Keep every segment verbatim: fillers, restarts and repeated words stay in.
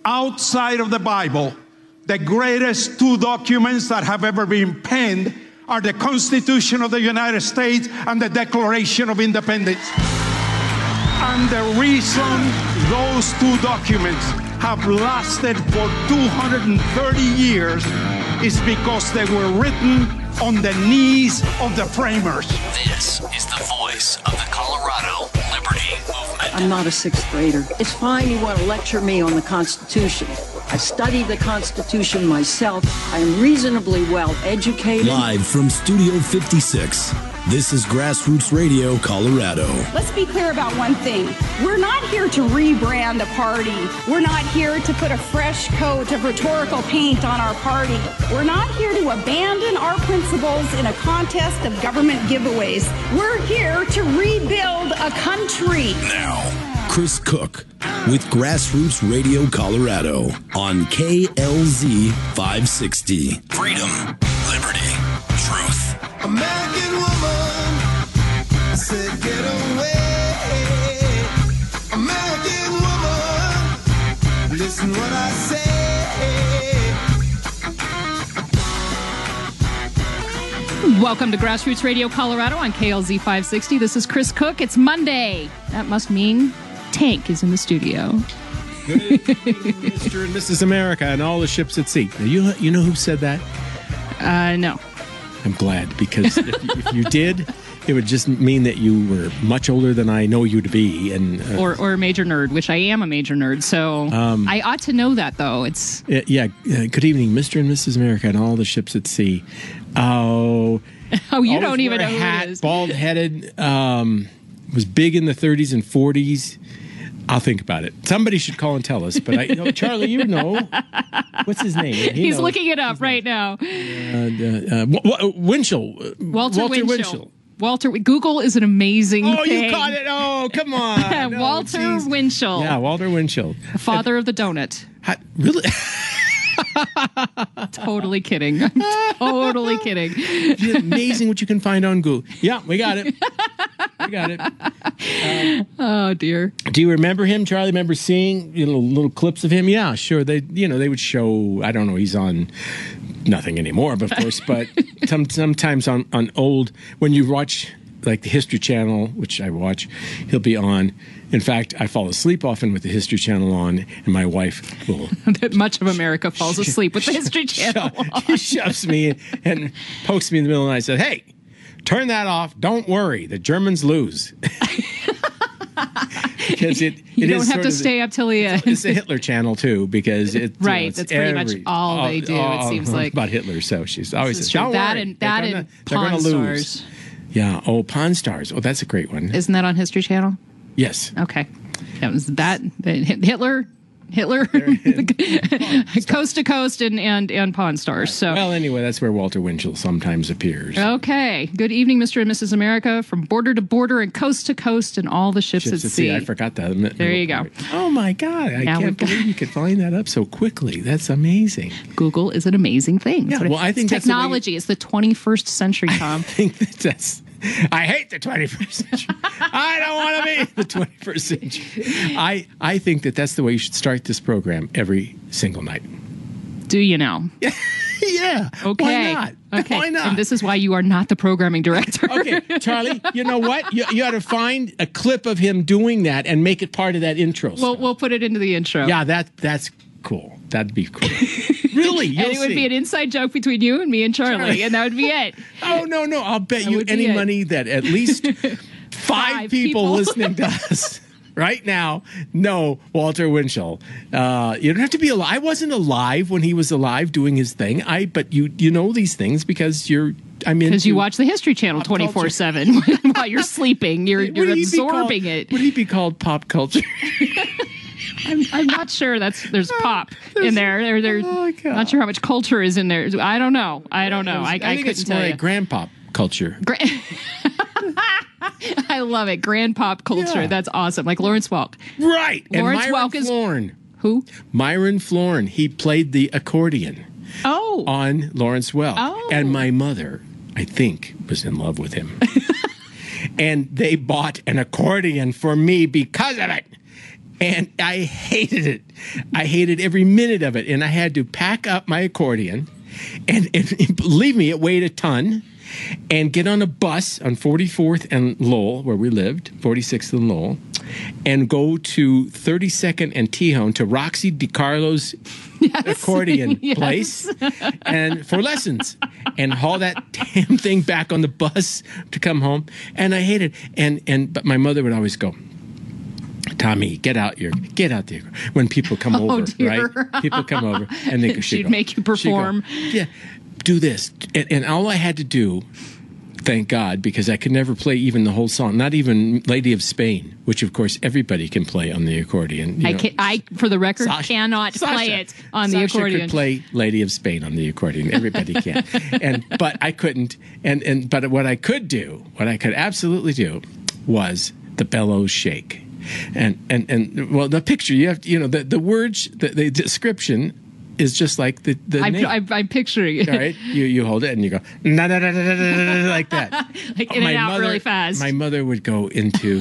outside of the Bible, the greatest two documents that have ever been penned are the Constitution of the United States and the Declaration of Independence. And the reason those two documents have lasted for two hundred thirty years is because they were written on the knees of the framers. This is the voice of the Colorado Liberty Movement. I'm not a sixth grader. It's fine you want to lecture me on the Constitution. I studied the Constitution myself. I am reasonably well educated. Live from Studio fifty-six, this is Grassroots Radio Colorado. Let's be clear about one thing. We're not here to rebrand a party. We're not here to put a fresh coat of rhetorical paint on our party. We're not here to abandon our principles in a contest of government giveaways. We're here to rebuild a country. Now, Chris Cook with Grassroots Radio Colorado on K L Z five sixty. Freedom, liberty, truth. American woman said get away. American woman, listen what I say. Welcome to Grassroots Radio Colorado on K L Z five sixty. This is Chris Cook. It's Monday. That must mean Tank is in the studio. Good evening, Mister and Missus America and all the ships at sea. Now, you, you know who said that? Uh, no. I'm glad, because if, if you did, it would just mean that you were much older than I know you to be. and uh, Or or a major nerd, which I am a major nerd. So um, I ought to know that, though. It's uh, Yeah. Uh, good evening, Mister and Missus America and all the ships at sea. Oh, oh, you don't even know who hat, it is. Bald-headed, um, was big in the thirties and forties. I'll think about it. Somebody should call and tell us. But I, you know, Charlie, you know. What's his name? He He's knows. looking it up right now. Uh, uh, uh, w- Winchell. Walter, Walter Winchell. Winchell. Walter, Google is an amazing Oh, thing. you caught it. Oh, come on. No, Walter geez. Winchell. Yeah, Walter Winchell. The father of the donut. How, really? Totally kidding. I'm totally kidding. It's amazing what you can find on Google. Yeah, we got it. We got it. Um, oh, dear. Do you remember him, Charlie? Remember seeing you know, little clips of him? Yeah, sure. They, you know, they would show. I don't know. He's on nothing anymore, of course. But some, sometimes on on old when you watch like the History Channel, which I watch, he'll be on. In fact, I fall asleep often with the History Channel on, and my wife will. That much of America falls asleep with the History Channel on. She shoves me in and pokes me in the middle, and I said, "Hey, turn that off. Don't worry, the Germans lose." Because it, you it don't is have to the, stay up till the end. It's the Hitler channel too, because it right. You know, it's that's pretty every, much all they do. all, it seems like about Hitler. So she's always says, true. "Don't that worry, and that they're and gonna, Pawn they're gonna lose." Stars. Yeah. Oh, Pawn Stars. Oh, that's a great one. Isn't that on History Channel? Yes. Okay. That was that. Hitler. Hitler, coast to coast, and, and, and Pawn Stars. So, well, anyway, that's where Walter Winchell sometimes appears. Okay. Good evening, Mister and Missus America, from border to border and coast to coast, and all the ships, ships at, at sea. sea. I forgot that. There you go. Oh my God! I now can't believe you could find that up so quickly. That's amazing. Google is an amazing thing. Yeah, well, I think it's technology. It's the twenty-first century, Tom. I think that that's. I hate the twenty-first century. I don't want to be the twenty-first century. I, I think that that's the way you should start this program every single night. Do you know? Yeah. yeah. Okay. Why not? Okay. Why not? And this is why you are not the programming director. Okay, Charlie, you know what? You, you ought to find a clip of him doing that and make it part of that intro. We'll, we'll put it into the intro. Yeah, that that's cool. That'd be cool. Really? And it would see. be an inside joke between you and me and Charlie, Charlie. and that would be it. Oh, no, no. I'll bet that you any it. money that at least five, five people, people listening to us right now know Walter Winchell. Uh, you don't have to be alive. I wasn't alive when he was alive doing his thing. I, But you you know these things because you're... I'm Because you watch the History Channel twenty-four seven while you're sleeping. You're, you're absorbing called, it. Would he be called pop culture? I'm, I'm not sure that's there's pop there's, in there. There, there's oh not sure how much culture is in there. I don't know. I don't know. I, I, I think couldn't it's tell more you. a grandpop culture. Gra- I love it. Grand pop culture. Yeah. That's awesome. Like Lawrence Welk. Right. Lawrence and Myron Welk is Flourn. Who? Myron Flourn. He played the accordion. Oh. On Lawrence Welk. Oh. And my mother, I think, was in love with him. And they bought an accordion for me because of it. And I hated it. I hated every minute of it. And I had to pack up my accordion. And, and, and believe me, it weighed a ton. And get on a bus on forty-fourth and Lowell, where we lived, forty-sixth and Lowell, and go to thirty-second and Tejon to Roxy DiCarlo's yes. accordion yes. place and for lessons. And haul that damn thing back on the bus to come home. And I hated it. And, and, but my mother would always go, Tommy, get out your, get out there. When people come oh, over, dear. right? People come over and they she'd go, make you perform. Go, yeah, do this. And, and all I had to do, thank God, because I could never play even the whole song, not even Lady of Spain, which of course everybody can play on the accordion. You I, know, can, I, for the record, Sasha, cannot Sasha, play it on Sasha the accordion. Could play Lady of Spain on the accordion. Everybody can, and but I couldn't. And and but what I could do, what I could absolutely do, was the bellows shake. And, and and well, the picture you have, you know, the, the words, the, the description is just like the the I'm, name. I'm, I'm picturing it. All right, you you hold it and you go na na na na na like that, like in my and out mother, really fast. My mother would go into.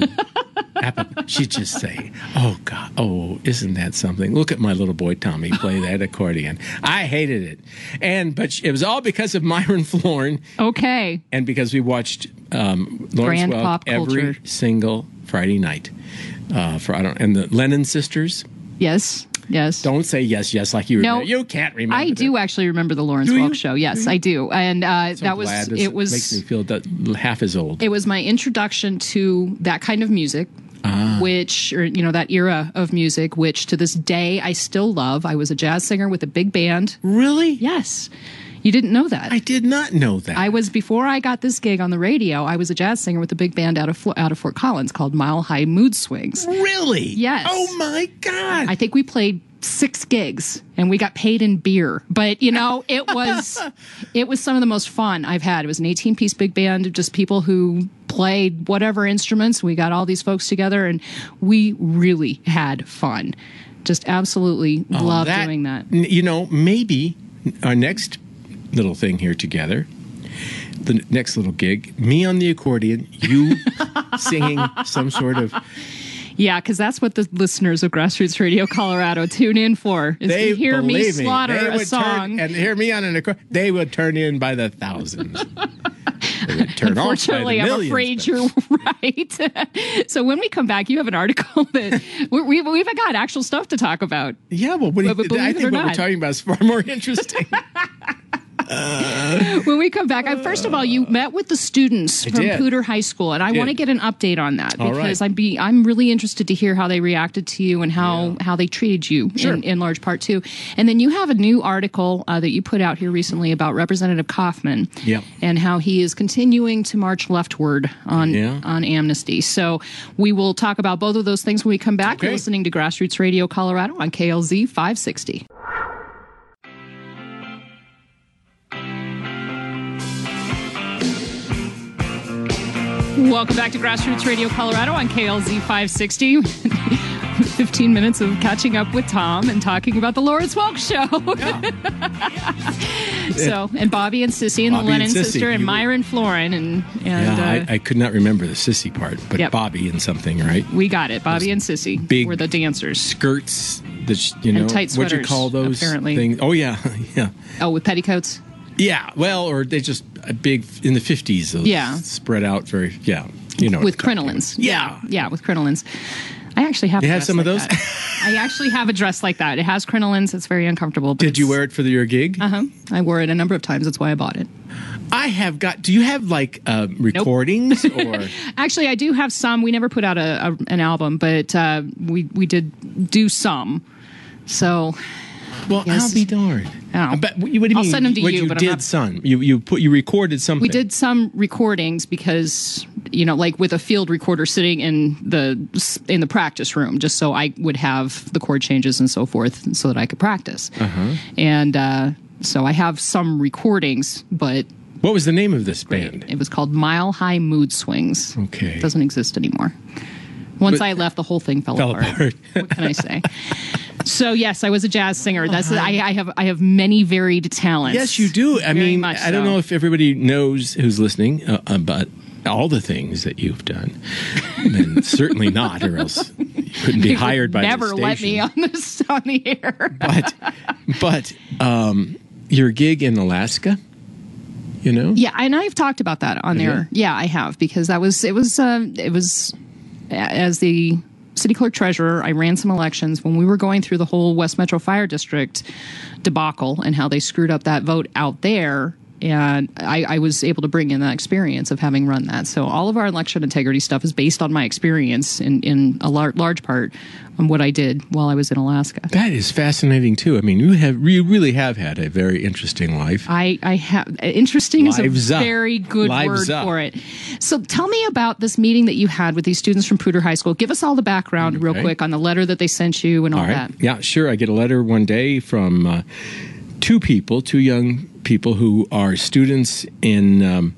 She'd just say, "Oh God, oh, isn't that something? Look at my little boy Tommy play that accordion." I hated it, and but it was all because of Myron Florin. Okay, and because we watched um, Lawrence Grand Welk pop every culture. single Friday night. Uh, for I don't and the Lennon sisters. Yes, yes. Don't say yes, yes like you no, remember. You can't remember. I do that. actually remember the Lawrence Do Welk you? show. Yes, Do you? I do, and uh, So that was glad this it. Was makes me feel that half as old. It was my introduction to that kind of music. Ah. Which, or, you know, that era of music, which to this day I still love. I was a jazz singer with a big band. Really? Yes. You didn't know that? I did not know that. I was, before I got this gig on the radio, I was a jazz singer with a big band out of out of Fort Collins called Mile High Mood Swings. Really? Yes. Oh my God. I think we played six gigs and we got paid in beer. But, you know, it was it was some of the most fun I've had. It was an eighteen-piece big band of just people who played whatever instruments. We got all these folks together and we really had fun. Just absolutely oh, loved that, doing that. You know, maybe our next little thing here together, the next little gig, me on the accordion, you singing some sort of... Yeah, because that's what the listeners of Grassroots Radio Colorado tune in for, is they to hear me me, slaughter they a would song. Turn, and hear me on an accordion. They would turn in by the thousands. They would turn Unfortunately, off by the I'm millions, afraid but. you're right. So when we come back, you have an article that we're, we've, we've got actual stuff to talk about. Yeah, well, what, But- but I believe it think or what we're not. talking about is far more interesting. When we come back, I, first of all, you met with the students I from did. Pooter High School, and I Did. want to get an update on that All because right. I'm be I'm really interested to hear how they reacted to you and how, Yeah. how they treated you Sure. in, in large part too. And then you have a new article uh, that you put out here recently about Representative Kaufman Yep. and how he is continuing to march leftward on Yeah. on amnesty. So we will talk about both of those things when we come back. Okay. You're listening to Grassroots Radio Colorado on K L Z five sixty. Welcome back to Grassroots Radio Colorado on K L Z five sixty. fifteen minutes of catching up with Tom and talking about the Lawrence Welk show. so, and Bobby and Sissy and Bobby the Lennon and Sissy, sister and you were- Myron Florin and and Yeah, uh, I, I could not remember the sissy part, but Yep. Bobby and something, right? we got it. Bobby and Sissy big were the dancers. Skirts, the, sh- you know, And tight what'd you sweaters, call those apparently. things? Oh, yeah, yeah. Oh, with petticoats. Yeah, well, or they just a big, in the fifties, those Yeah. spread out very, yeah. You know, With what I'm talking crinolines. about. Yeah. Yeah, with crinolines. I actually have You a have dress some of like those? that. I actually have a dress like that. It has crinolines. It's very uncomfortable. But Did you wear it for the, your gig? Uh huh. I wore it a number of times. That's why I bought it. I have got, do you have like uh, recordings or? Actually, I do have some. We never put out a, a an album, but uh, we we did do some. So, Well, Yes. I'll be darned. Oh. But what do you mean? I'll send them to what you, you but I'm did not- some. You you put you recorded something. we did some recordings because, you know, like with a field recorder sitting in the in the practice room, just so I would have the chord changes and so forth, so that I could practice. Uh-huh. And uh, so I have some recordings, but What was the name of this band? it was called Mile High Mood Swings. Okay. It doesn't exist anymore. Once But- I left, the whole thing fell, Fell apart. apart. What can I say? So yes, I was a jazz singer. That's I, I have I have many varied talents. Yes, you do. I Very mean, much I don't so. know if everybody knows who's listening uh, about all the things that you've done. And certainly not, or else you couldn't be They hired would by never the let station. me on this on the air. But, but um, your gig in Alaska, you know? Yeah, and I've talked about that on Have there. you? Yeah, I have, because that was it was uh, it was as the city clerk treasurer, I ran some elections when we were going through the whole West Metro Fire District debacle and how they screwed up that vote out there. And I, I was able to bring in that experience of having run that. So all of our election integrity stuff is based on my experience in, in a lar- large part on what I did while I was in Alaska. That is fascinating, too. I mean, you have you really have had a very interesting life. I, I have interesting is a Lives up. very good Lives word up. for it. So tell me about this meeting that you had with these students from Poudre High School. Give us all the background real Okay. quick on the letter that they sent you and all, All right. that. Yeah, sure. I get a letter one day from uh, two people, two young people who are students in um,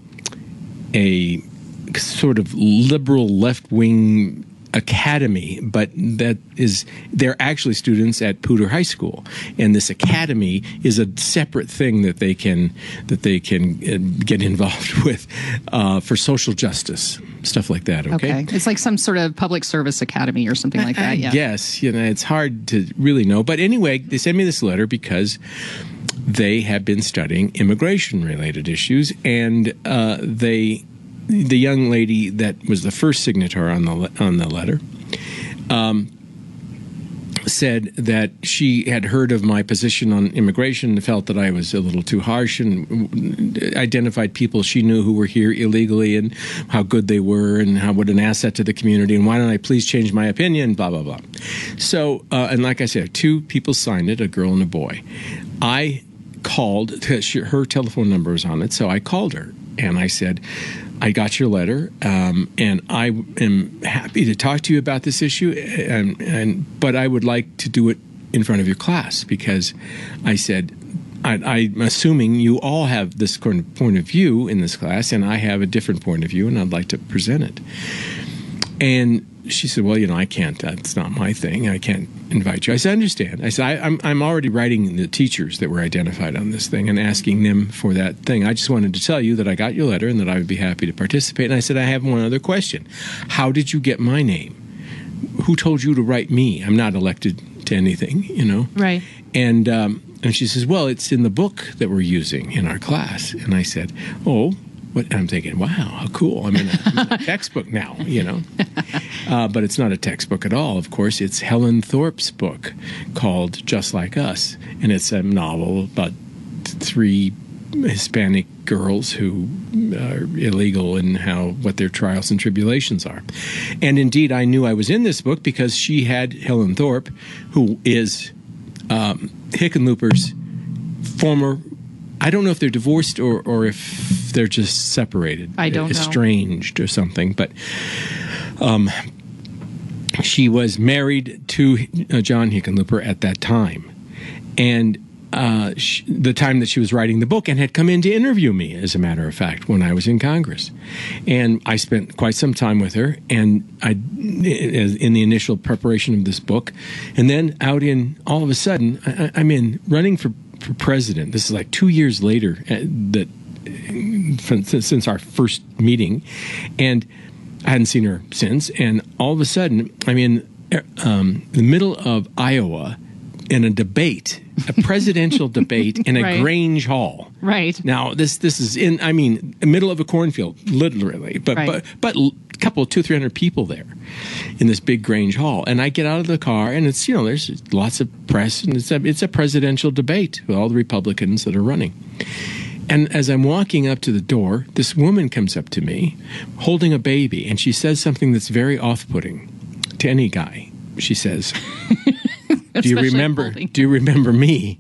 a sort of liberal left-wing academy, but that is they're actually students at Poudre High School, and this academy is a separate thing that they can that they can uh, get involved with uh, for social justice, stuff like that. Okay, Okay. It's like some sort of public service academy or something like that. I Yeah. guess, you know, it's hard to really know. But anyway, they sent me this letter because they have been studying immigration-related issues, and uh, they, the young lady that was the first signator on the le- on the letter, um, said that she had heard of my position on immigration and felt that I was a little too harsh, and identified people she knew who were here illegally and how good they were and how what an asset to the community, and why don't I please change my opinion, blah, blah, blah. So, uh, and like I said, two people signed it, a girl and a boy. I called, her telephone number was on it, so I called her and I said, I got your letter, um, and I am happy to talk to you about this issue, and, and but I would like to do it in front of your class, because I said, I, I'm assuming you all have this kind of point of view in this class, and I have a different point of view, and I'd like to present it. And she said, well, you know, I can't. That's not my thing. I can't invite you. I said, I understand. I said, I, I'm, I'm already writing the teachers that were identified on this thing and asking them for that thing. I just wanted to tell you that I got your letter and that I would be happy to participate. And I said, I have one other question. How did you get my name? Who told you to write me? I'm not elected to anything, you know? Right. And, um, and she says, well, it's in the book that we're using in our class. And I said, oh, what? I'm thinking, wow, how cool. I'm in a, I'm in a textbook now, you know. Uh, but it's not a textbook at all, of course. It's Helen Thorpe's book called Just Like Us. And it's a novel about three Hispanic girls who are illegal and how what their trials and tribulations are. And indeed, I knew I was in this book because she had Helen Thorpe, who is um, Hickenlooper's former, I don't know if they're divorced or, or if they're just separated. I don't know. Estranged or something. But um, she was married to uh, John Hickenlooper at that time. And uh, she, the time that she was writing the book, and had come in to interview me, as a matter of fact, when I was in Congress. And I spent quite some time with her, and I, in the initial preparation of this book. And then out in, all of a sudden, I, I'm in running for, for president. This is like two years later uh, that since our first meeting, and I hadn't seen her since. And all of a sudden, I'm in um, the middle of Iowa in a debate, a presidential debate in a Right. Grange Hall. Right. Now, this this is in, I mean, the middle of a cornfield, literally, but Right. but but a couple, two, three hundred people there in this big Grange Hall. And I get out of the car, and it's, you know, there's lots of press, and it's a, it's a presidential debate with all the Republicans that are running. And as I'm walking up to the door, this woman comes up to me holding a baby, and she says something that's very off-putting to any guy. She says, do you Especially remember, holding. do you remember me?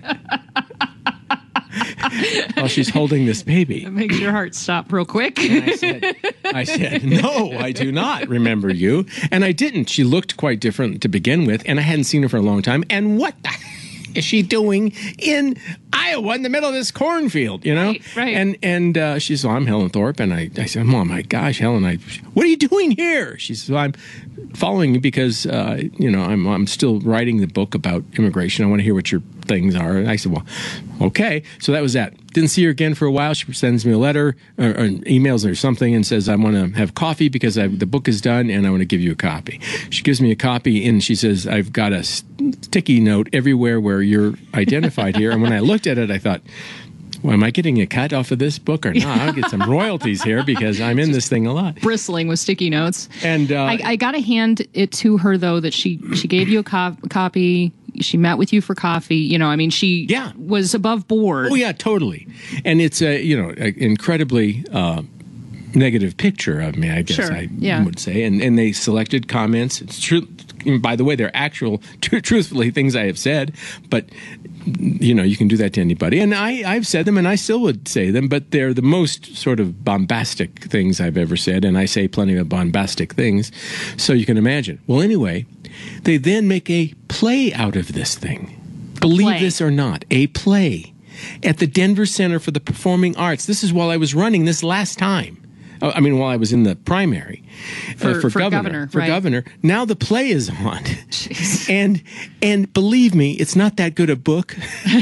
While she's holding this baby. It makes your heart stop real quick. And I said, I said, no, I do not remember you. And I didn't. She looked quite different to begin with, and I hadn't seen her for a long time. And what the is she doing in Iowa in the middle of this cornfield, you know? Right, right. And and uh, she says, well, I'm Helen Thorpe. And I, I said, oh, my gosh, Helen, I, what are you doing here? She says, well, I'm following you because, uh, you know, I'm, I'm still writing the book about immigration. I want to hear what your things are. And I said, well, okay. So that was that. Didn't see her again for a while. She sends me a letter or, or emails or something and says, I want to have coffee because I, the book is done and I want to give you a copy. She gives me a copy and she says, I've got a sticky note everywhere where you're identified here. And when I looked at it, I thought, well, am I getting a cut off of this book or not? I'll get some royalties here because I'm in this thing a lot. Bristling with sticky notes. And uh, I, I got to hand it to her, though, that she, she gave you a co- copy. She met with you for coffee. You know, I mean, she yeah. was above board. Oh, yeah, totally. And it's a, you know, an incredibly uh, negative picture of me, I guess sure. I yeah. would say. And, and they selected comments. It's true. By the way, they're actual, tr- truthfully, things I have said. But, you know, you can do that to anybody. And I, I've said them, and I still would say them. But they're the most sort of bombastic things I've ever said. And I say plenty of bombastic things. So you can imagine. Well, anyway, they then make a play out of this thing. Believe play. this or not, a play at the Denver Center for the Performing Arts. This is while I was running this last time. I mean, while I was in the primary for, uh, for, for governor, governor, for right. governor. Now the play is on, Jeez. and and believe me, it's not that good a book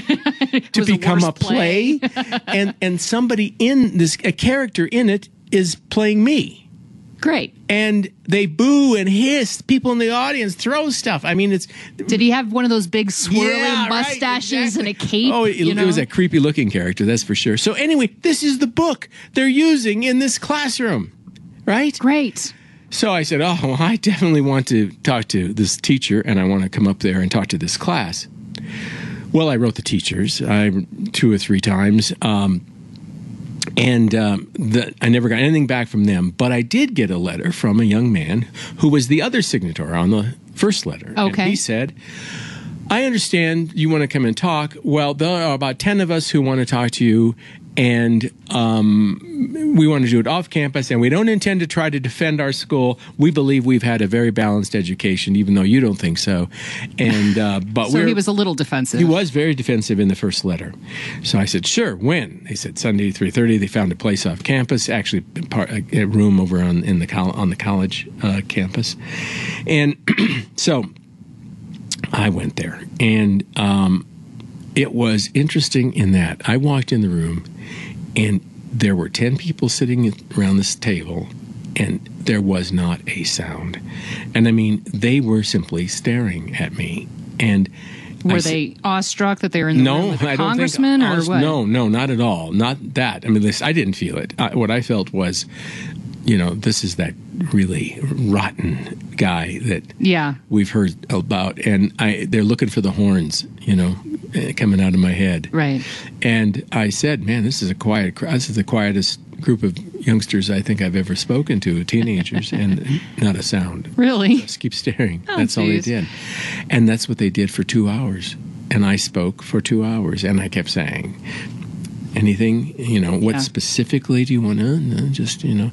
to was the become a worst play. play. and and somebody in this, a character in it, is playing me. Great. And they boo and hiss. People in the audience throw stuff. I mean, it's. Did he have one of those big swirling Yeah, right, mustaches exactly. and a cape? Oh, it, you know? it was a creepy looking character, that's for sure. So anyway, this is the book they're using in this classroom, right? Great. So I said, oh, well, I definitely want to talk to this teacher, and I want to come up there and talk to this class. Well, I wrote the teachers I, two or three times. Um, And um, the, I never got anything back from them. But I did get a letter from a young man who was the other signatory on the first letter. Okay. And he said, I understand you want to come and talk. Well, there are about ten of us who want to talk to you. And um, we want to do it off campus. And we don't intend to try to defend our school. We believe we've had a very balanced education, even though you don't think so. And uh, but so we're, he was a little defensive. He was very defensive in the first letter. So I said, sure, when? They said Sunday, three thirty. They found a place off campus, actually part, a room over on in the col- on the college uh, campus. And so I went there. And um, it was interesting in that I walked in the room, and there were ten people sitting around this table, and there was not a sound. And I mean, they were simply staring at me. And were I they awestruck that they were in the no, room with the I don't congressman, think, or honest, what? No, no, not at all. Not that. I mean, this, I didn't feel it. I, what I felt was, you know, this is that really rotten guy that yeah. we've heard about, and I they're looking for the horns, you know, coming out of my head. Right. And I said, man, this is a quiet crowd. This is the quietest group of youngsters I think I've ever spoken to, teenagers, and not a sound. Really? Just keep staring. Oh, that's all they geez. did. And that's what they did for two hours. And I spoke for two hours, and I kept saying, anything, you know, what Yeah. specifically do you want to, no, just, you know.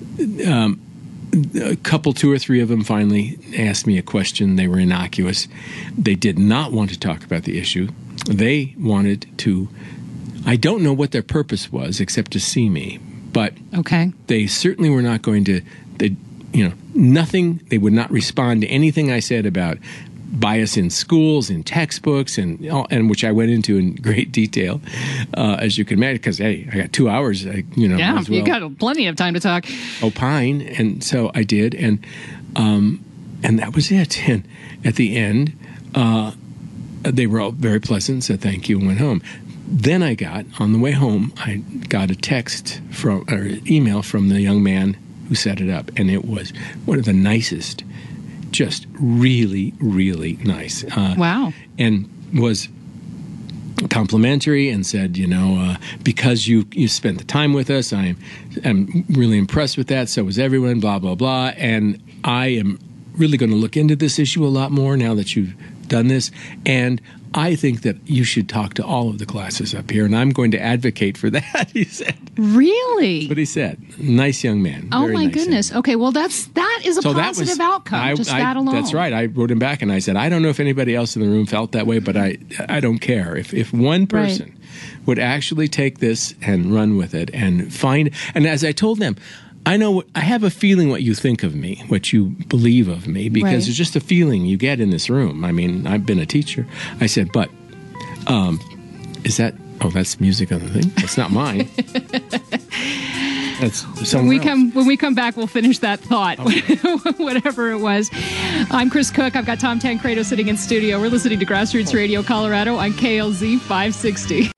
Um, a couple, two or three of them finally asked me a question. They were innocuous. They did not want to talk about the issue. They wanted to, I don't know what their purpose was except to see me, but Okay. they certainly were not going to, they, you know, nothing, they would not respond to anything I said about bias in schools, in textbooks, and and which I went into in great detail, uh, as you can imagine, because, hey, I got two hours, I, you know. Yeah, as well you got plenty of time to talk. opine, and so I did, and um, and that was it. And at the end, uh, they were all very pleasant, said thank you, and went home. Then I got, on the way home, I got a text from, or email from the young man who set it up, and it was one of the nicest, just really, really nice. Uh, Wow. And was complimentary and said, you know, uh, because you you spent the time with us, I am am really impressed with that. So was everyone, blah, blah, blah. And I am really going to look into this issue a lot more now that you've done this, and I think that you should talk to all of the classes up here, and I'm going to advocate for that, he said. Really? That's what he said. Nice young man. Oh, Very my nice goodness. Okay, well, that's that is a So that positive was- outcome, I- just I- that alone. That's right. I wrote him back and I said, I don't know if anybody else in the room felt that way, but I I don't care. If if one person would actually take this and run with it and find, and as I told them, I know, what- I have a feeling what you think of me, what you believe of me, because Right. it's just a feeling you get in this room. I mean, I've been a teacher. I said, but um, is that, oh, that's music on the thing? That's not mine. That's When somewhere we else. come when we come back, we'll finish that thought, whatever it was. I'm Chris Cook. I've got Tom Tancredo sitting in studio. We're listening to Grassroots Radio Colorado on K L Z five sixty.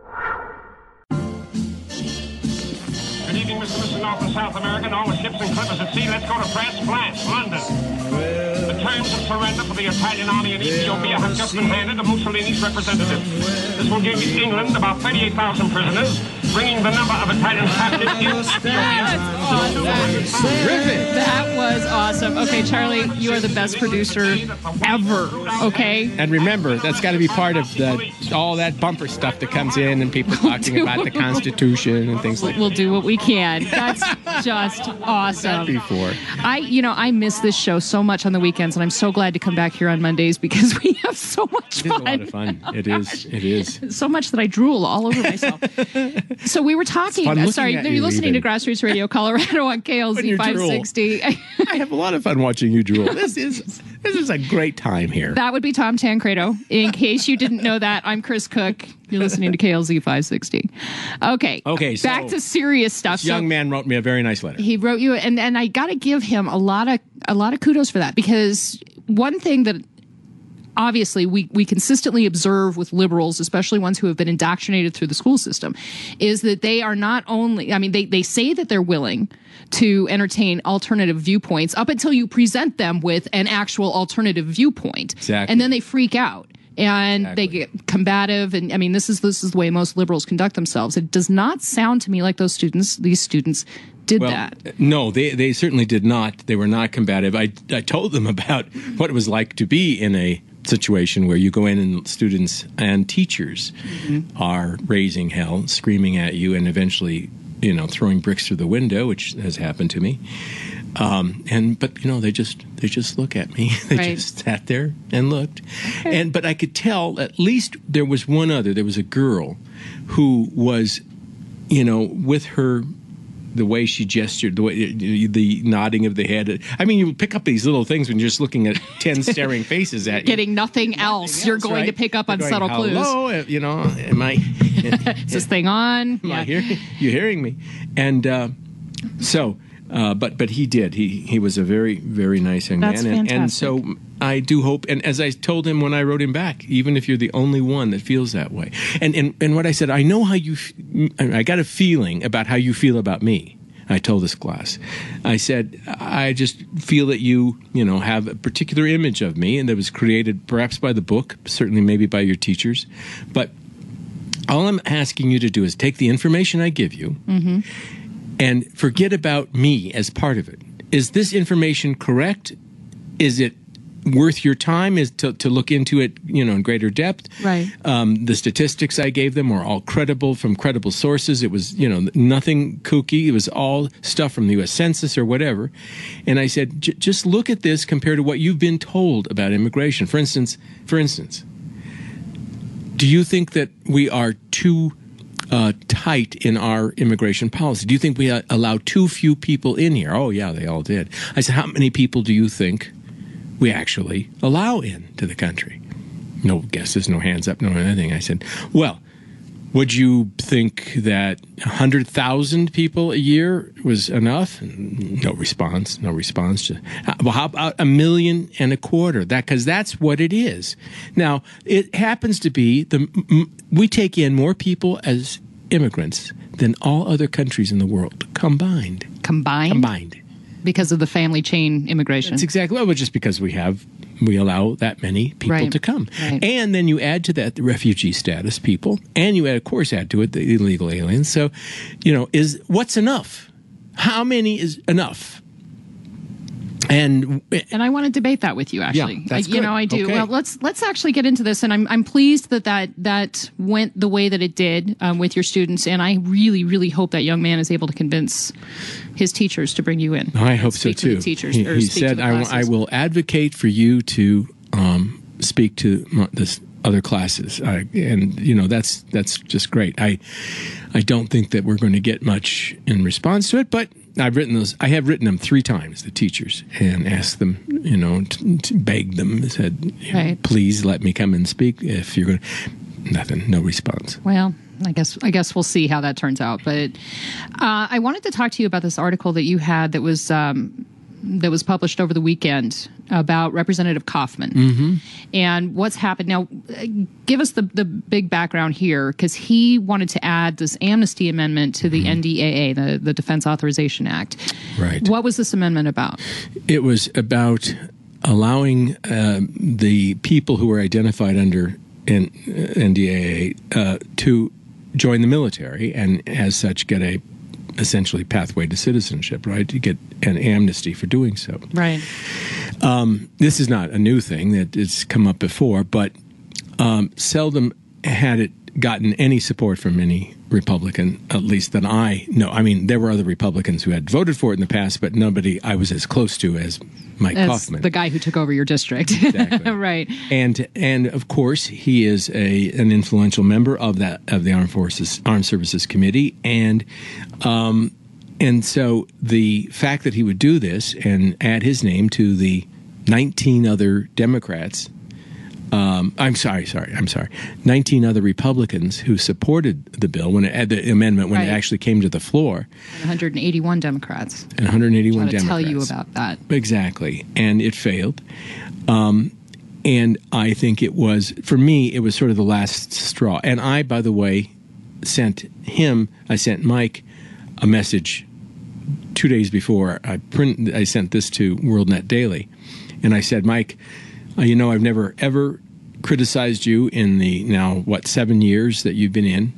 Good evening, Mister Mister North and South America, and all the ships and clippers at sea. Let's go to France, France, London. The terms of surrender for the Italian army in Ethiopia have just been handed to Mussolini's representative. This will give England about thirty-eight thousand prisoners, bringing the number of Italian captives in Ethiopia. Terrific. That was awesome. Okay, Charlie, you are the best producer ever. Okay. And remember, that's got to be part of the all that bumper stuff that comes in and people talking do about the Constitution and things like that. We'll do what we can. That's just awesome. Before. I, you know, I miss this show so much on the weekends, and I'm so glad to come back here on Mondays because we have so much It is fun. a lot of fun. It is. It is. So much that I drool all over myself. So we were talking. fun uh, looking sorry, at you're you listening even. to Grassroots Radio Colorado on K L When Z you five drool. sixty. I have a lot of fun watching you drool. This is this is a great time here. That would be Tom Tancredo. In case you didn't know that, I'm Chris Cook. You're listening to K L Z five sixty. Okay. Okay, so back to serious stuff. This young So man wrote me a very nice letter. he wrote you, and and I got to give him a lot of a lot of kudos for that, because one thing that obviously we, we consistently observe with liberals, especially ones who have been indoctrinated through the school system, is that they are not only, I mean, they, they say that they're willing to entertain alternative viewpoints up until you present them with an actual alternative viewpoint. Exactly. And then they freak out. And Exactly. they get combative, and I mean, this is this is the way most liberals conduct themselves. It does not sound to me like those students, these students, did Well, that. no, they they certainly did not. They were not combative. I I told them about what it was like to be in a situation where you go in and students and teachers Mm-hmm. are raising hell, screaming at you, and eventually, you know, throwing bricks through the window, which has happened to me. Um, and but you know they just they just look at me. They Right. just sat there and looked, and but I could tell at least there was one other. There was a girl who was, you know, with her. The way she gestured, the way the nodding of the head. I mean, you pick up these little things when you're just looking at ten staring faces at you. Getting nothing else. You're else, going right? to pick up on You're going, subtle clues. Hello, uh, you know, am I? Is this thing on? Am I hear, you hearing me? And uh, so, uh, but but he did. He he was a very very nice young That's man, and, and fantastic. so I do hope. And as I told him when I wrote him back, even if you're the only one that feels that way, and and and what I said, I know how you. f- I got a feeling about how you feel about me. I told this class, I said, I just feel that you, you know, have a particular image of me, and that was created perhaps by the book, certainly maybe by your teachers, but all I'm asking you to do is take the information I give you and forget about me as part of it. Is this information correct? Is it worth your time is to, to look into it, you know, in greater depth? Right. Um, the statistics I gave them were all credible from credible sources. It was, you know, nothing kooky. It was all stuff from the U S Census or whatever. And I said, J- just look at this compared to what you've been told about immigration. For instance, for instance, do you think that we are too uh, tight in our immigration policy? Do you think we uh, allow too few people in here? Oh, yeah, they all did. I said, how many people do you think we actually allow in to the country? No guesses, no hands up, no anything. I said, well, would you think that one hundred thousand people a year was enough? No response, no response. Well, how about a million and a quarter? That because that's what it is. Now, it happens to be the m- we take in more people as immigrants than all other countries in the world combined. Combined? Combined. Because of the family chain immigration. That's exactly well, just because we have we allow that many people Right. to come, Right. and then you add to that the refugee status people, and you add, of course, add to it the illegal aliens. So, you know, is what's enough? How many is enough? And and I want to debate that with you, actually. Yeah, that's I, you good. know, I do. Okay. Well, let's let's actually get into this, and I'm I'm pleased that that, that went the way that it did um, with your students, and I really really hope that young man is able to convince his teachers to bring you in. I hope so speak to too. the teachers, he or he speak to said, the I, w- classes. "I will advocate for you to um, speak to m- this other classes," I, and you know that's that's just great. I I don't think that we're going to get much in response to it, but I've written those. I have written them three times, the teachers, and asked them, you know, to, to beg them, said, Right. please let me come and speak if you're going to. Nothing, no response. Well, I guess I guess we'll see how that turns out. But uh, I wanted to talk to you about this article that you had that was um, that was published over the weekend about Representative Kaufman Mm-hmm. and what's happened. Now, uh, give us the the big background here, because he wanted to add this amnesty amendment to the N D A A, the the Defense Authorization Act. Right. What was this amendment about? It was about allowing uh, the people who were identified under N- NDAA uh, to join the military and, as such, get a essentially pathway to citizenship, right? To get an amnesty for doing so. Right. Um, this is not a new thing that it's come up before, but um, seldom had it gotten any support from any Republican, at least that I know. I mean, there were other Republicans who had voted for it in the past, but nobody I was as close to as Mike As Kaufman. the guy who took over your district. Exactly. Right. And and of course he is a an influential member of that of the Armed Forces Armed Services Committee, and um and so the fact that he would do this and add his name to the nineteen other Democrats, um, I'm sorry, sorry, I'm sorry, nineteen other Republicans who supported the bill when it, the amendment when Right. it actually came to the floor, one hundred eighty-one Democrats. and one hundred eighty-one I'm trying to Democrats. tell you about that. Exactly. And it failed. Um, and I think it was, for me, it was sort of the last straw. And I, by the way, sent him, I sent Mike a message two days before I print. I sent this to WorldNet Daily. And I said, Mike, uh, you know, I've never, ever criticized you in the now, what, seven years that you've been in.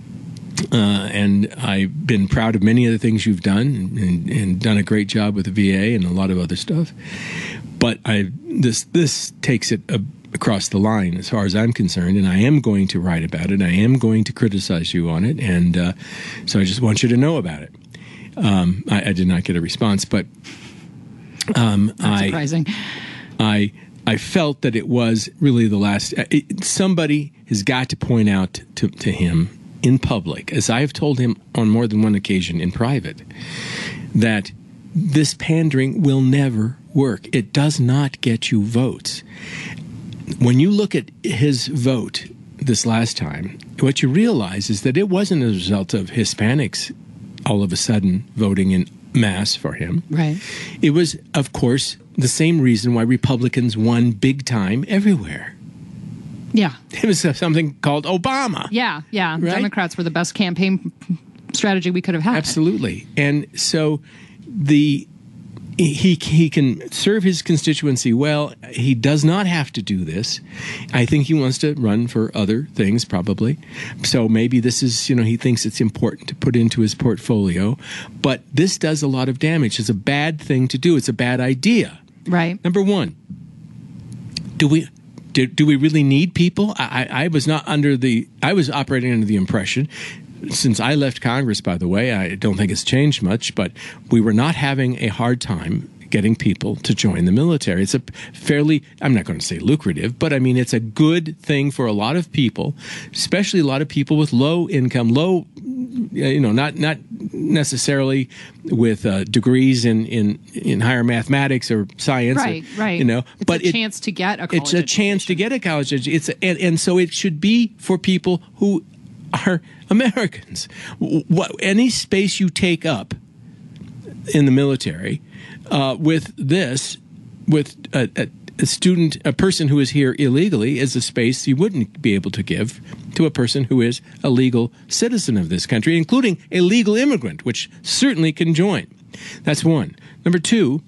Uh, and I've been proud of many of the things you've done and, and done a great job with the V A and a lot of other stuff. But I this this takes it a, across the line as far as I'm concerned, and I am going to write about it. I am going to criticize you on it, and uh, so I just want you to know about it. Um, I, I did not get a response, but um, Not I surprising. I I felt that it was really the last. It, somebody has got to point out to, to him in public, as I have told him on more than one occasion in private, that this pandering will never work. It does not get you votes. When you look at his vote this last time, what you realize is that it wasn't a result of Hispanics all of a sudden voting in mass for him. Right. It was, of course, the same reason why Republicans won big time everywhere. Yeah. It was something called Obama. Yeah. Yeah. Right? Democrats were the best campaign strategy we could have had. Absolutely. And so the he he can serve his constituency well. He does not have to do this. I think he wants to run for other things, probably. So maybe this is, you know, he thinks it's important to put into his portfolio. But this does a lot of damage. It's a bad thing to do. It's a bad idea. Right. Number one, do we do, do we really need people? I, I, I was not under the. I was operating under the impression. Since I left Congress, by the way, I don't think it's changed much, but we were not having a hard time getting people to join the military. It's a fairly, I'm not going to say lucrative, but I mean, it's a good thing for a lot of people, especially a lot of people with low income, low, you know, not not necessarily with uh, degrees in, in, in higher mathematics or science. Right, or, right. You know, it's but a it, chance to get a college It's a chance to get a college education. It's a, and, and so it should be for people who are Americans. What, any space you take up in the military uh, with this, with a, a, a student, a person who is here illegally, is a space you wouldn't be able to give to a person who is a legal citizen of this country, including a legal immigrant, which certainly can join. That's one. Number two,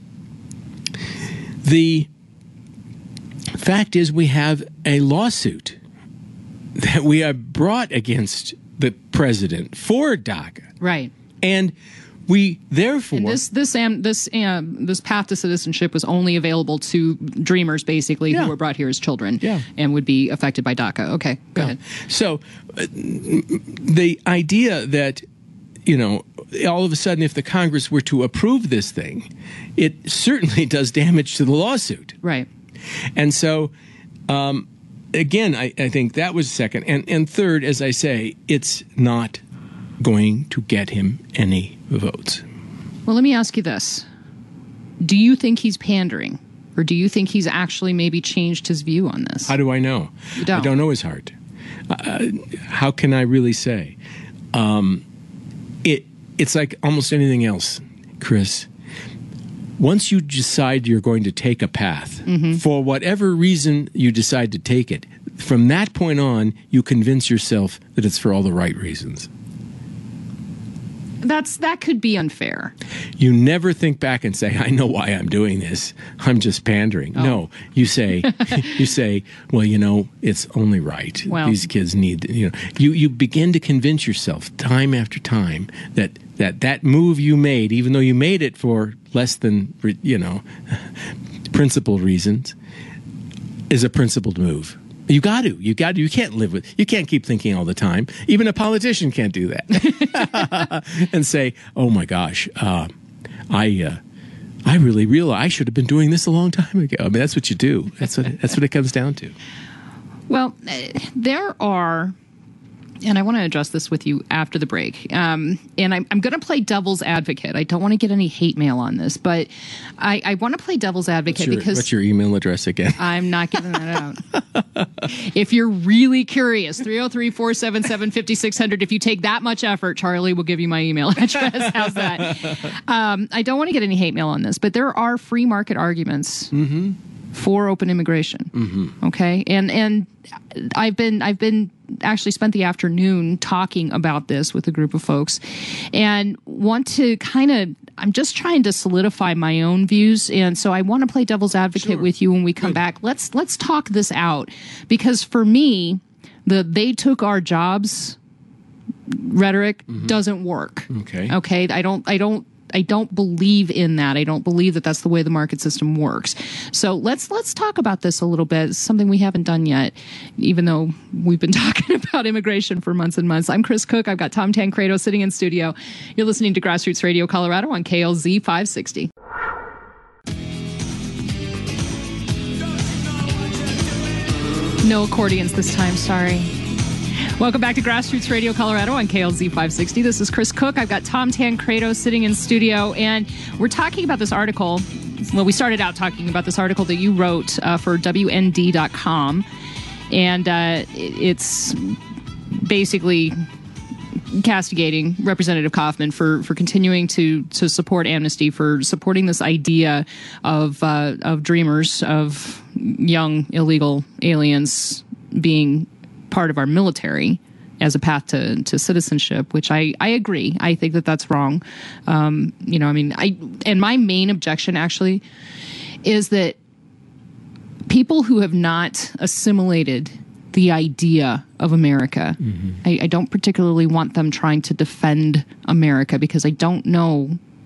the fact is we have a lawsuit that we have brought against the president for DACA. Right. And we therefore And this this um, this um, this path to citizenship was only available to dreamers, basically, Yeah. who were brought here as children, Yeah. and would be affected by DACA. Okay, go ahead. So, uh, the idea that, you know, all of a sudden, if the Congress were to approve this thing, it certainly does damage to the lawsuit. Right. And so, um, again, I, I think that was second. And, and third, as I say, it's not going to get him any votes. Well, let me ask you this. Do you think he's pandering? Or do you think he's actually maybe changed his view on this? How do I know? You don't. I don't know his heart. Uh, how can I really say? Um, it It's like almost anything else, Chris. Once you decide you're going to take a path, Mm-hmm. for whatever reason you decide to take it, from that point on, you convince yourself that it's for all the right reasons. That's that could be unfair. You never think back and say, I know why I'm doing this. I'm just pandering. Oh. No, you say, you say, well, you know, it's only right. Well- These kids need, you know, you, you begin to convince yourself time after time that, that that move you made, even though you made it for less than, you know, principled reasons, is a principled move. You got to. You got to. You can't live with. You can't keep thinking all the time. Even a politician can't do that. And say, "Oh my gosh, uh, I, uh, I really realize I should have been doing this a long time ago." I mean, that's what you do. That's what. That's what it comes down to. Well, uh, there are, and I want to address this with you after the break. Um, and I'm, I'm going to play devil's advocate. I don't want to get any hate mail on this, but I, I want to play devil's advocate What's your, because what's your email address again? I'm not giving that out. If you're really curious, three oh three, four seven seven, five six zero zero. If you take that much effort, Charlie will give you my email address. How's that? Um, I don't want to get any hate mail on this, but there are free market arguments Mm-hmm. for open immigration. Mm-hmm. Okay, and and I've been I've been actually spent the afternoon talking about this with a group of folks, and want to kind of I'm just trying to solidify my own views, and so I want to play devil's advocate Sure. with you when we come back. Let's let's talk this out, because for me, the they took our jobs rhetoric doesn't work. Okay. Okay, I don't I don't I don't believe in that. I don't believe that that's the way the market system works. So let's let's talk about this a little bit. It's something we haven't done yet, even though we've been talking about immigration for months and months. I'm Chris Cook. I've got Tom Tancredo sitting in studio. You're listening to Grassroots Radio Colorado on K L Z five sixty. No accordions this time, sorry. Welcome back to Grassroots Radio Colorado on K L Z five sixty. This is Chris Cook. I've got Tom Tancredo sitting in studio, and we're talking about this article. Well, we started out talking about this article that you wrote uh, for W N D dot com, and uh, it's basically castigating Representative Kaufman for, for continuing to, to support amnesty, for supporting this idea of uh, of dreamers, of young illegal aliens being part of our military as a path to, to citizenship, which I, I agree. I think that that's wrong. Um, you know, I mean, I and my main objection actually is that people who have not assimilated the idea of America, mm-hmm. I, I don't particularly want them trying to defend America, because I don't know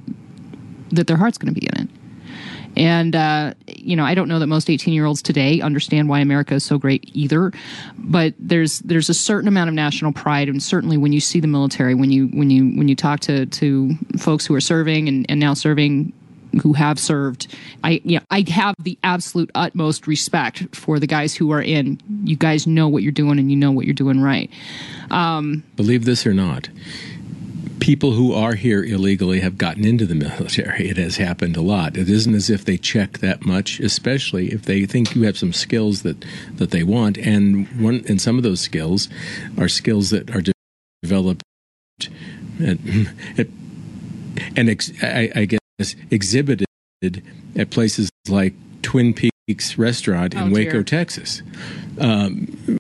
that their heart's going to be in it. And, uh, you know, I don't know that most eighteen-year-olds today understand why America is so great either. But there's there's a certain amount of national pride, and certainly when you see the military, when you when you when you talk to, to folks who are serving and, and now serving, who have served, I yeah, I have the absolute utmost respect for the guys who are in. You guys know what you're doing, and you know what you're doing right. Um, Believe this or not, people who are here illegally have gotten into the military. It has happened a lot. It isn't as if they check that much, especially if they think you have some skills that, that they want. And one, and some of those skills are skills that are developed at, at, and ex, I, I guess exhibited at places like Twin Peaks Restaurant in oh, Waco, dear. Texas. Um,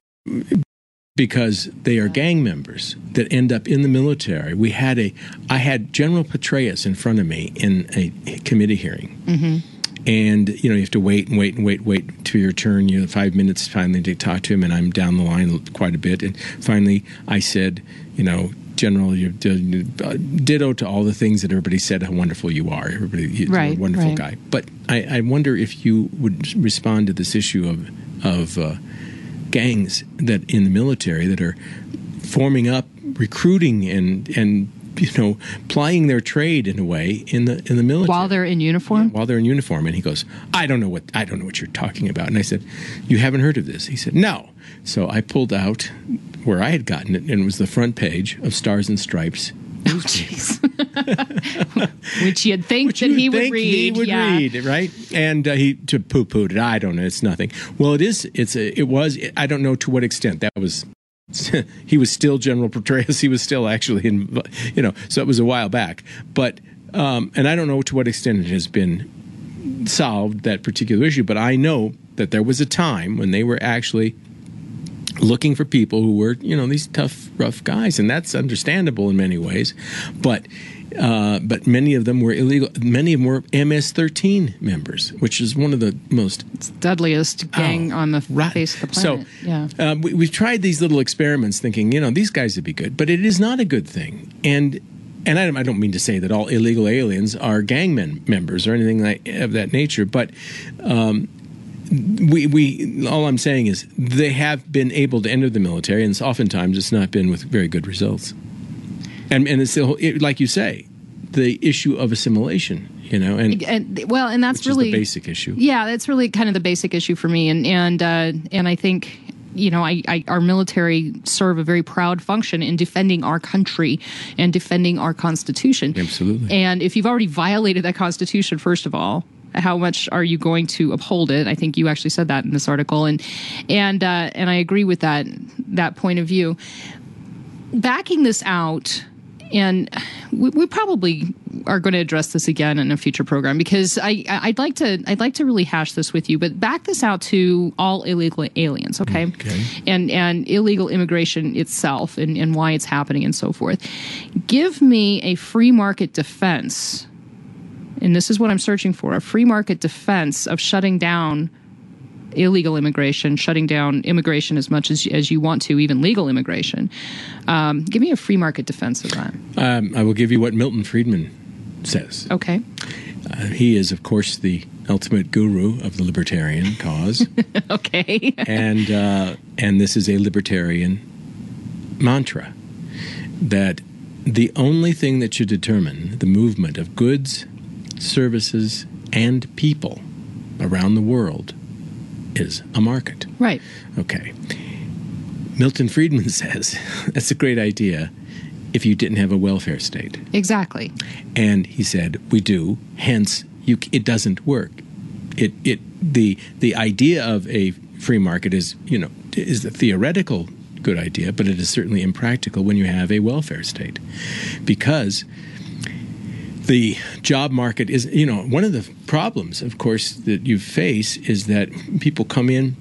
because they are gang members that end up in the military. We had a, I had General Petraeus in front of me in a committee hearing. Mm-hmm. And, you know, you have to wait and wait and wait, wait to your turn. You know, five minutes finally to talk to him, and I'm down the line quite a bit. And finally I said, you know, General, you're uh, ditto to all the things that everybody said how wonderful you are. Everybody, you're Right, a wonderful right. guy. But I, I wonder if you would respond to this issue of of uh, gangs that in the military that are forming up, recruiting, and and you know plying their trade in a way in the in the military While they're in uniform? while they're in uniform. And he goes, I don't know what I don't know what you're talking about. And I said, you haven't heard of this? He said, no. So I pulled out where I had gotten it, and it was the front page of Stars and Stripes. Oh, jeez. Which you'd think Which that you he would think read. He would yeah. read, right? And uh, he to poo-pooed it. I don't know. It's nothing. Well, it is. It's a, it was. I don't know to what extent that was. He was still General Petraeus. He was still actually in. You know, so it was a while back. But um, and I don't know to what extent it has been solved, that particular issue. But I know that there was a time when they were actually looking for people who were, you know, these tough, rough guys, and that's understandable in many ways. But uh, but many of them were illegal. Many of them were M S thirteen members, which is one of the most It's the deadliest gang Oh, on the right. face of the planet. So yeah. uh, we, we've tried these little experiments, thinking, you know, these guys would be good, but it is not a good thing. And and I, I don't mean to say that all illegal aliens are gang men, members or anything like, of that nature, but. Um, We, we, all I'm saying is they have been able to enter the military, and it's oftentimes it's not been with very good results. And and it's the whole, it, like you say, the issue of assimilation, you know, and, And, well, and that's which really is the basic issue. Yeah, that's really kind of the basic issue for me, and and uh, and I think. You know, I, I, our military serve a very proud function in defending our country and defending our Constitution. Absolutely. And if you've already violated that Constitution, first of all, how much are you going to uphold it? I think you actually said that in this article, and and uh, and I agree with that that point of view. Backing this out, and we, we probably are going to address this again in a future program, because I I'd like to I'd like to really hash this with you, but back this out to all illegal aliens, okay? Okay. And and illegal immigration itself, and, and why it's happening and so forth. Give me a free market defense. And this is what I'm searching for, a free market defense of shutting down illegal immigration, shutting down immigration as much as, as you want to, even legal immigration. Um, give me a free market defense of that. Um, I will give you what Milton Friedman says. Okay. Uh, he is, of course, the ultimate guru of the libertarian cause. Okay. and uh, and this is a libertarian mantra, that the only thing that should determine the movement of goods, services, and people around the world is a market. Right. Okay. Milton Friedman says that's a great idea if you didn't have a welfare state. Exactly. And he said, we do, hence you, it doesn't work. It it the the idea of a free market is, you know, is a theoretical good idea, but it is certainly impractical when you have a welfare state. Because the job market is, you know, one of the problems, of course, that you face is that people come in,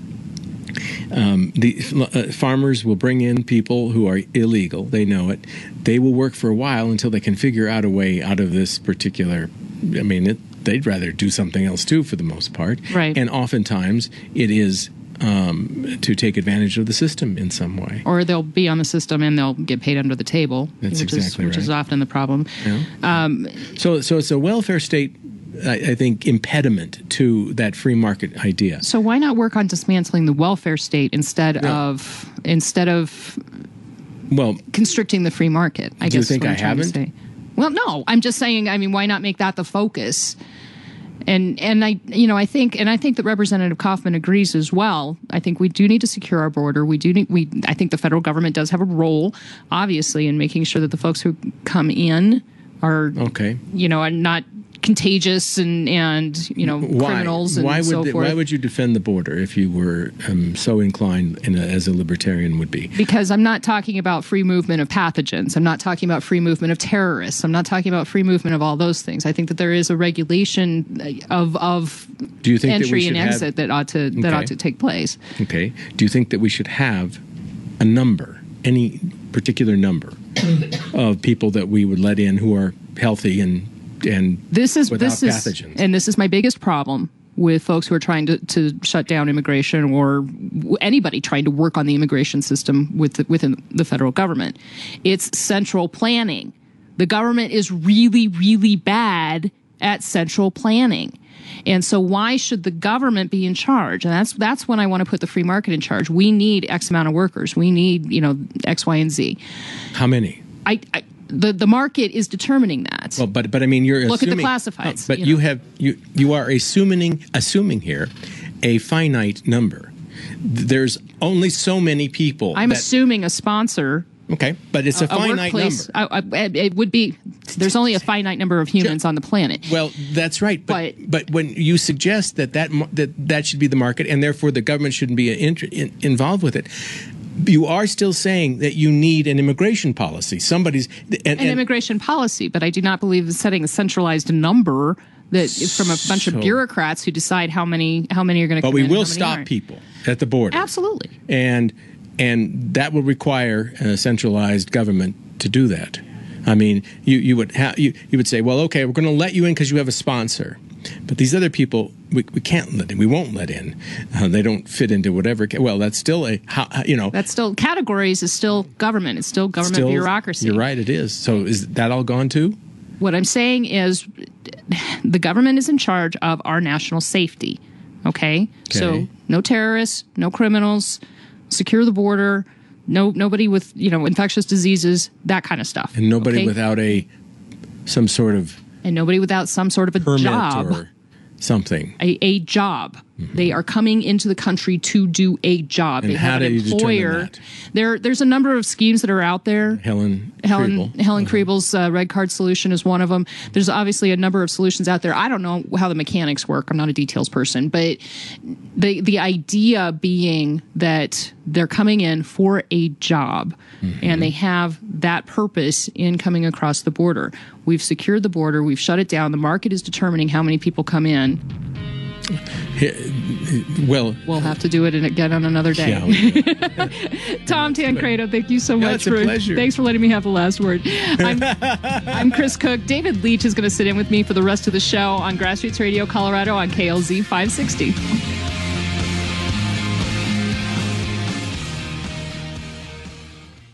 um, the uh, farmers will bring in people who are illegal. They know it. They will work for a while until they can figure out a way out of this particular, I mean, it, they'd rather do something else too for the most part. Right. And oftentimes it is um, to take advantage of the system in some way. Or they'll be on the system and they'll get paid under the table. That's which exactly is, Which right. is often the problem. Yeah. Um, So, so it's a welfare state, I, I think, impediment to that free market idea. so why not work on dismantling the welfare state instead Yeah. of instead of Well, constricting the free market? I Do you guess is think what I I'm trying to haven't? say. Well, no, I'm just saying. I mean, why not make that the focus? And and I you know I think and I think that Representative Kaufman agrees as well. I think we do need to secure our border. We do need we I think the federal government does have a role, obviously, in making sure that the folks who come in are okay. you know are not contagious and and you know Why? criminals and why would so the- forth. Why would you defend the border if you were um, so inclined in a, as a libertarian would be? Because I'm not talking about free movement of pathogens. I'm not talking about free movement of terrorists. I'm not talking about free movement of all those things. I think that there is a regulation of of Do you think that we entry should and have- exit that ought to that Okay. ought to take place. Okay. Do you think that we should have a number, any particular number of people that we would let in who are healthy and and This is without this is pathogens? and this is my biggest problem with folks who are trying to, to shut down immigration or anybody trying to work on the immigration system with the, within the federal government. It's central planning. The government is really, really bad at central planning. And so why should the government be in charge? And that's that's when I want to put the free market in charge. We need X amount of workers. We need, you know, X, Y, and Z. How many? I, I the, the market is determining that. Well, but but I mean, you're Look assuming, at the classifieds. No, but you, you know. have you you are assuming assuming here a finite number. There's only so many people. I'm that, assuming a sponsor. Okay, but it's a, a finite workplace, number. I, I, it would be. There's only a finite number of humans on the planet. Well, that's right. But but, but when you suggest that that that that should be the market, and therefore the government shouldn't be in, in, involved with it, you are still saying that you need an immigration policy. Somebody's and, an and, immigration policy, but I do not believe in setting a centralized number that from a bunch So- of bureaucrats who decide how many how many are going to. But come we in and will how many stop aren't. people at the border. Absolutely. And and that will require a centralized government to do that. I mean, you you would ha- you you would say, well, okay, we're going to let you in because you have a sponsor, but these other people we, we can't let in. We won't let in. Uh, they don't fit into whatever. Ca- well, that's still a how, you know. That's still categories is still government. It's still government still, bureaucracy. You're right. It is. So is that all gone too? What I'm saying is the government is in charge of our national safety. Okay? Okay. So no terrorists, no criminals, secure the border, no nobody with, you know, infectious diseases, that kind of stuff. And nobody okay? without a some sort of and nobody without some sort of a permit job. or something. A, a job. Mm-hmm. They are coming into the country to do a job. And they how have do an you determine employer. that? There, there's a number of schemes that are out there. Helen Helen Kriebel. Helen Uh-huh. Kriebel's uh, Red Card solution is one of them. There's obviously a number of solutions out there. I don't know how the mechanics work. I'm not a details person, but the the idea being that they're coming in for a job, mm-hmm. and they have that purpose in coming across the border. We've secured the border. We've shut it down. The market is determining how many people come in. Well, we'll have to do it again on another day. Yeah, we Tom Tancredo, thank you so Yeah, much it's a for pleasure. thanks for letting me have the last word. I'm, I'm Chris Cook. David Leach is going to sit in with me for the rest of the show on Grassroots Radio Colorado on K L Z five sixty.